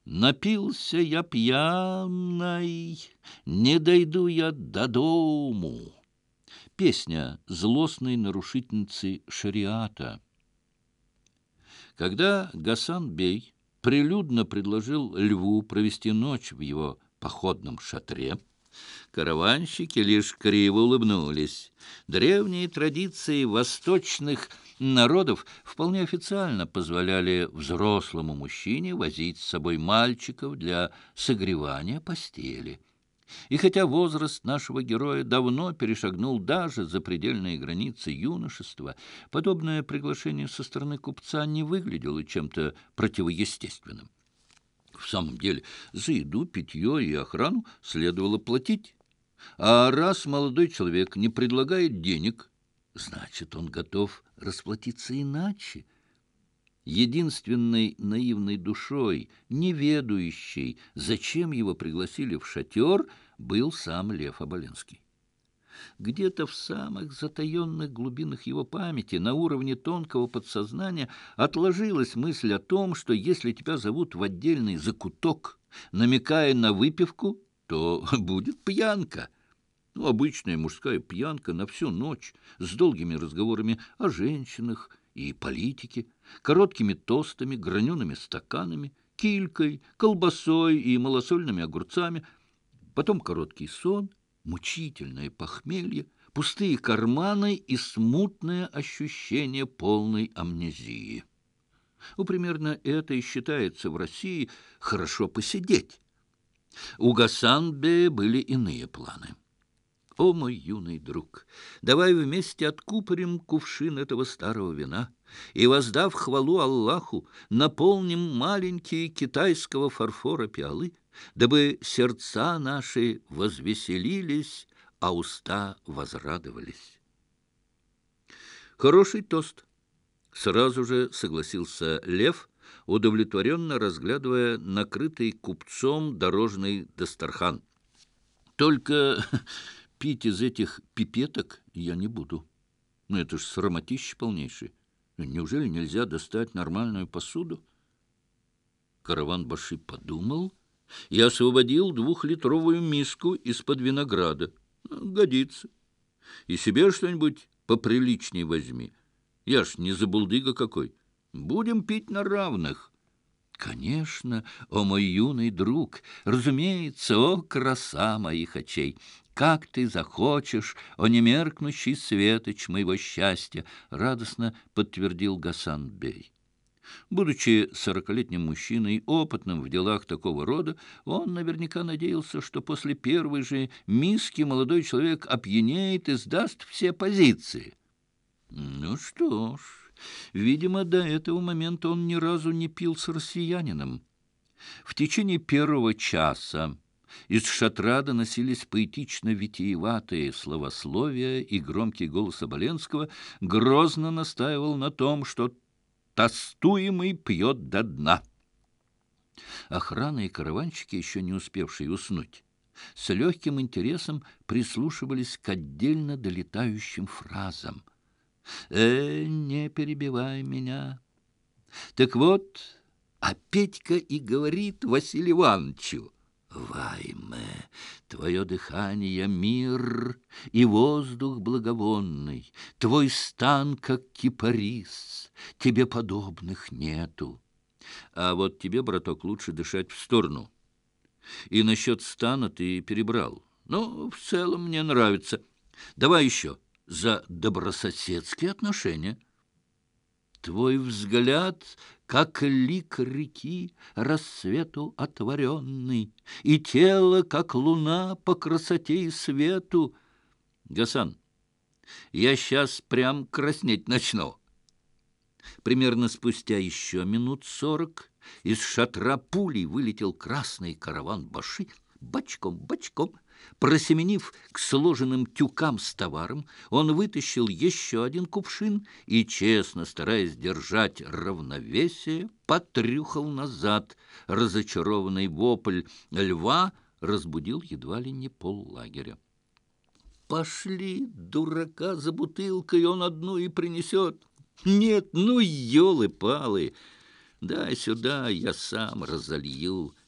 Напился я пьяный, не дойду я до дому. Песня злостной нарушительницы шариата. Когда Гасан-бей прилюдно предложил льву провести ночь в его походном шатре, караванщики лишь криво улыбнулись. Древние традиции восточных народов вполне официально позволяли взрослому мужчине возить с собой мальчиков для согревания постели. И хотя возраст нашего героя давно перешагнул даже запредельные границы юношества, подобное приглашение со стороны купца не выглядело чем-то противоестественным. В самом деле, за еду, питье и охрану следовало платить. А раз молодой человек не предлагает денег, значит, он готов расплатиться иначе. Единственной наивной душой, не ведающей, зачем его пригласили в шатер, был сам Лев Оболенский. Где-то в самых затаенных глубинах его памяти, на уровне тонкого подсознания, отложилась мысль о том, что если тебя зовут в отдельный закуток, намекая на выпивку, то будет пьянка. Обычная мужская пьянка на всю ночь, с долгими разговорами о женщинах и политике, короткими тостами, гранеными стаканами, килькой, колбасой и малосольными огурцами, потом короткий сон, мучительное похмелье, пустые карманы и смутное ощущение полной амнезии. Примерно это и считается в России хорошо посидеть. У Гасан-бея были иные планы. «О, мой юный друг, давай вместе откупорим кувшин этого старого вина и, воздав хвалу Аллаху, наполним маленькие китайского фарфора пиалы, дабы сердца наши возвеселились, а уста возрадовались». «Хороший тост», — сразу же согласился Лев, удовлетворенно разглядывая накрытый купцом дорожный дастархан. «Только пить из этих пипеток я не буду. Это ж срамотище полнейшее. Неужели нельзя достать нормальную посуду?» Караван-баши подумал и освободил 2-литровую миску из-под винограда. «Годится. И себе что-нибудь поприличней возьми. Я ж не забулдыга какой. Будем пить на равных». «Конечно, о мой юный друг, разумеется, о краса моих очей! Как ты захочешь, о немеркнущий светоч моего счастья!» — радостно подтвердил Гасан-бей. Будучи 40-летним мужчиной, опытным в делах такого рода, он наверняка надеялся, что после первой же миски молодой человек опьянеет и сдаст все позиции. Ну что ж, видимо, до этого момента он ни разу не пил с россиянином. В течение первого часа из шатра доносились поэтично-витиеватые словословия, и громкий голос Оболенского грозно настаивал на том, что тостуемый пьет до дна. Охрана и караванщики, еще не успевшие уснуть, с легким интересом прислушивались к отдельно долетающим фразам. Не перебивай меня. Так вот, а Петька и говорит Василию Ивановичу: «Вайме, твое дыхание — мир, и воздух благовонный, твой стан, как кипарис, тебе подобных нету. А вот тебе, браток, лучше дышать в сторону. И насчет стана ты перебрал. Но в целом мне нравится. Давай еще за добрососедские отношения. Твой взгляд, как лик реки, рассвету отворенный, и тело, как луна, по красоте и свету. Гасан, я сейчас прям краснеть начну». Примерно спустя еще минут 40 из шатра пулей вылетел красный караван-баши, бочком, просеменив к сложенным тюкам с товаром, он вытащил еще один кувшин и, честно стараясь держать равновесие, потрюхал назад. Разочарованный вопль льва разбудил едва ли не поллагеря. «Пошли, дурака, за бутылкой, он одну и принесет». «Нет, ну, елы-палы! Дай сюда, я сам разолью.